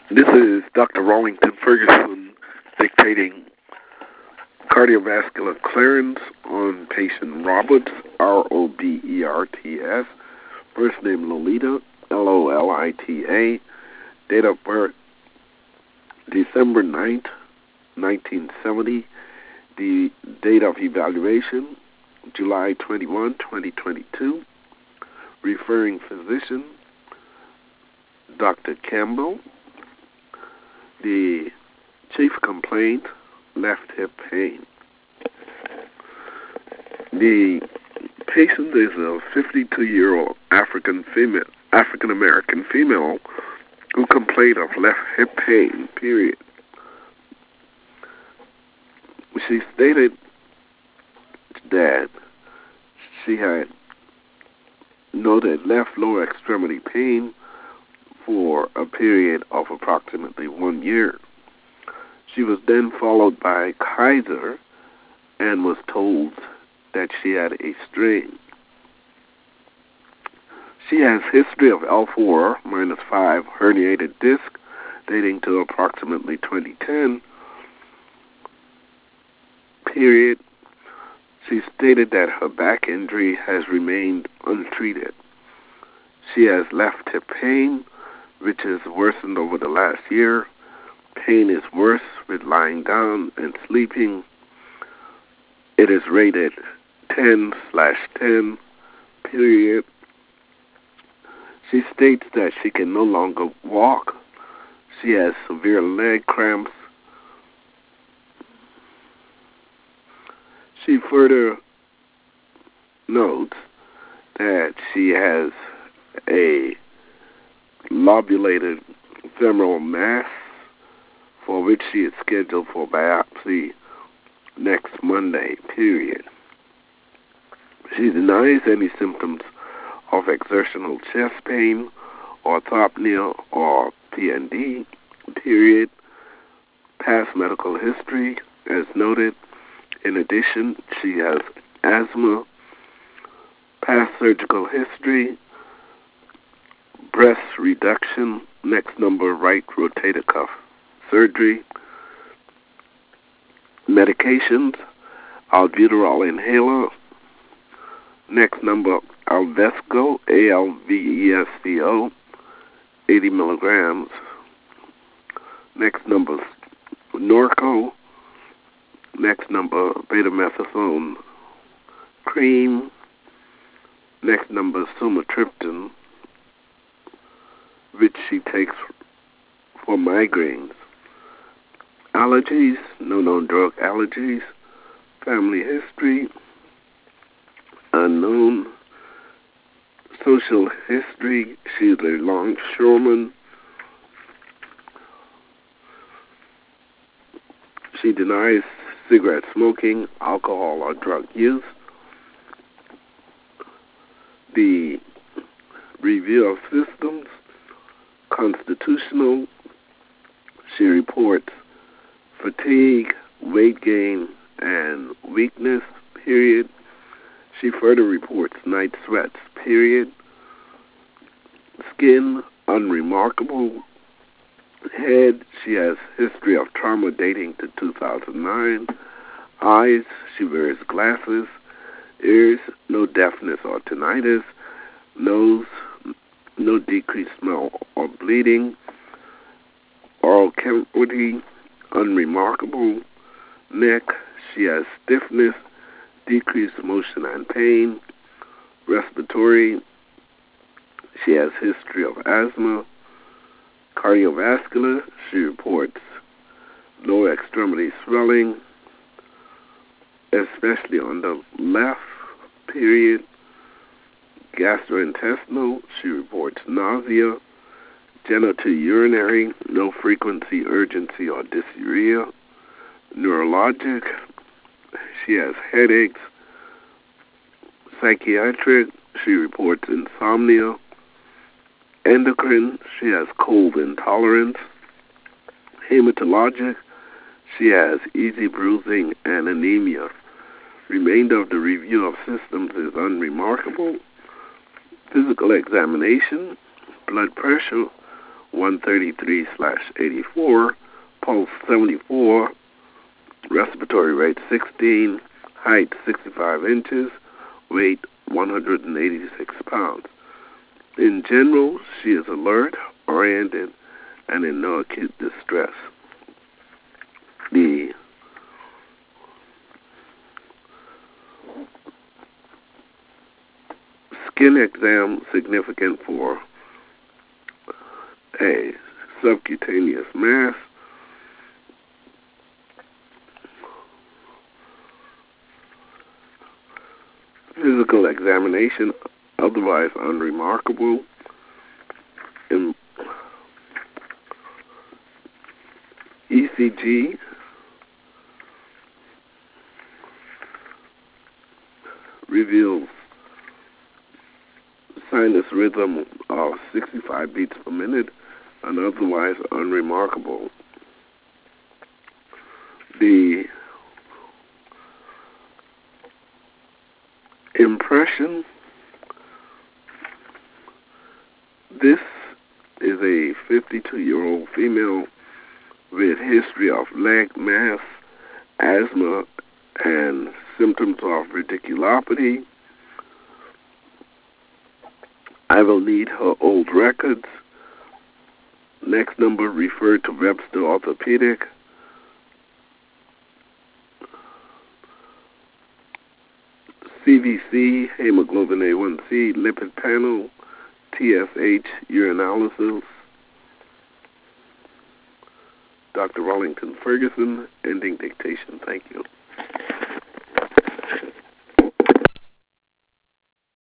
This is Dr. Rawlington Ferguson dictating cardiovascular clearance on patient Roberts, Roberts, first name Lolita, Lolita, date of birth December 9th, 1970, the date of evaluation July 21, 2022, referring physician Dr. Campbell, the chief complaint, left hip pain. The patient is a 52-year-old African American female who complained of left hip pain, period. She stated that she had noted left lower extremity pain for a period of approximately 1 year. She was then followed by Kaiser and was told that she had a strain. She has history of L4-5 herniated disc dating to approximately 2010, period. She stated that her back injury has remained untreated. She has left hip pain, which has worsened over the last year. Pain is worse with lying down and sleeping. It is rated 10/10, period. She states that she can no longer walk. She has severe leg cramps. She further notes that she has a lobulated femoral mass for which she is scheduled for biopsy next Monday, period. She denies any symptoms of exertional chest pain, orthopnea, or PND, period. Past medical history, as noted. In addition, she has asthma, past surgical history, breast reduction, next number right rotator cuff surgery, medications, albuterol inhaler, next number Alvesco, Alvesco, 80 milligrams, next number Norco, next number betamethasone cream, next number sumatriptan, which she takes for migraines. Allergies, no known drug allergies. Family history, unknown. Social history, she's a longshoreman. She denies cigarette smoking, alcohol, or drug use. The review of systems, constitutional. She reports fatigue, weight gain, and weakness, period. She further reports night sweats, period. Skin, unremarkable. Head, she has history of trauma dating to 2009. Eyes, she wears glasses. Ears, no deafness or tinnitus. Nose, no decreased smell or bleeding. Oral cavity, unremarkable. Neck, she has stiffness, decreased motion and pain. Respiratory, she has history of asthma. Cardiovascular, she reports lower extremity swelling, especially on the left, period. Gastrointestinal, she reports nausea. Genitourinary, no frequency, urgency, or dysuria. Neurologic, she has headaches. Psychiatric, she reports insomnia. Endocrine, she has cold intolerance. Hematologic, she has easy bruising and anemia. Remainder of the review of systems is unremarkable. Physical examination, blood pressure 133/84, pulse 74, respiratory rate 16, height 65 inches, weight 186 pounds. In general, she is alert, oriented, and in no acute distress. The skin exam significant for a subcutaneous mass. Physical examination otherwise unremarkable. In ECG reveals sinus rhythm of 65 beats per minute and otherwise unremarkable. The impression, this is a 52-year-old female with history of leg mass, asthma, and symptoms of radiculopathy. I will need her old records. Next number, refer to Webster Orthopedic. CVC, hemoglobin A1C, lipid panel, TSH, urinalysis. Dr. Wellington Ferguson, ending dictation. Thank you.